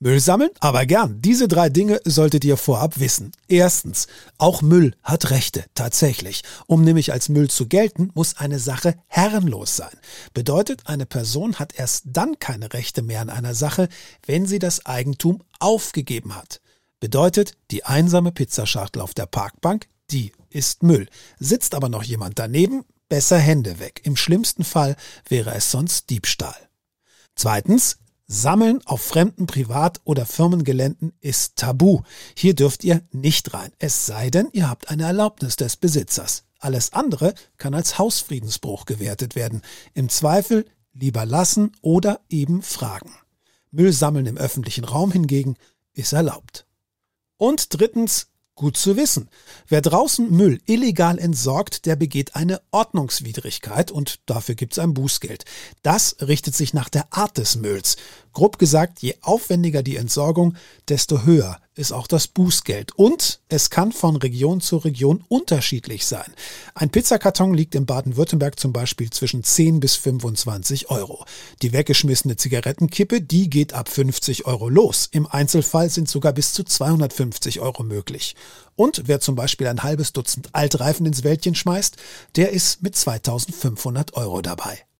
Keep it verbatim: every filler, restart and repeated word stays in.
Müll sammeln? Aber gern. Diese drei Dinge solltet ihr vorab wissen. Erstens, auch Müll hat Rechte, tatsächlich. Um nämlich als Müll zu gelten, muss eine Sache herrenlos sein. Bedeutet, eine Person hat erst dann keine Rechte mehr an einer Sache, wenn sie das Eigentum aufgegeben hat. Bedeutet, die einsame Pizzaschachtel auf der Parkbank, die ist Müll. Sitzt aber noch jemand daneben, besser Hände weg. Im schlimmsten Fall wäre es sonst Diebstahl. Zweitens, Sammeln auf fremden Privat- oder Firmengeländen ist tabu. Hier dürft ihr nicht rein, es sei denn, ihr habt eine Erlaubnis des Besitzers. Alles andere kann als Hausfriedensbruch gewertet werden. Im Zweifel lieber lassen oder eben fragen. Müll sammeln im öffentlichen Raum hingegen ist erlaubt. Und drittens, gut zu wissen, wer draußen Müll illegal entsorgt, der begeht eine Ordnungswidrigkeit und dafür gibt's ein Bußgeld. Das richtet sich nach der Art des Mülls. Grob gesagt, je aufwendiger die Entsorgung, desto höher ist auch das Bußgeld. Und es kann von Region zu Region unterschiedlich sein. Ein Pizzakarton liegt in Baden-Württemberg zum Beispiel zwischen zehn bis fünfundzwanzig Euro. Die weggeschmissene Zigarettenkippe, die geht ab fünfzig Euro los. Im Einzelfall sind sogar bis zu zweihundertfünfzig Euro möglich. Und wer zum Beispiel ein halbes Dutzend Altreifen ins Wäldchen schmeißt, der ist mit zweitausendfünfhundert Euro dabei.